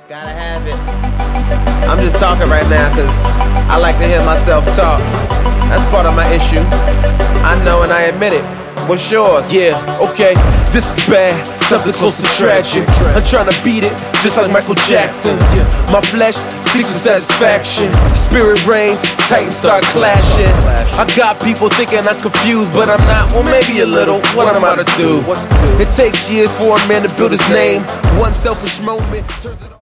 Gotta have it. I'm just talking right now because I like to hear myself talk. That's part of my issue. I know and I admit it. What's yours? Yeah, okay, this is bad, something close to tragic. I'm trying to beat it, just like Michael Jackson. My flesh seeks for satisfaction. Spirit reigns, titans start clashing. I got people thinking I'm confused, but I'm not. Well, maybe a little. What am I to do? It takes years for a man to build his name. One selfish moment turns it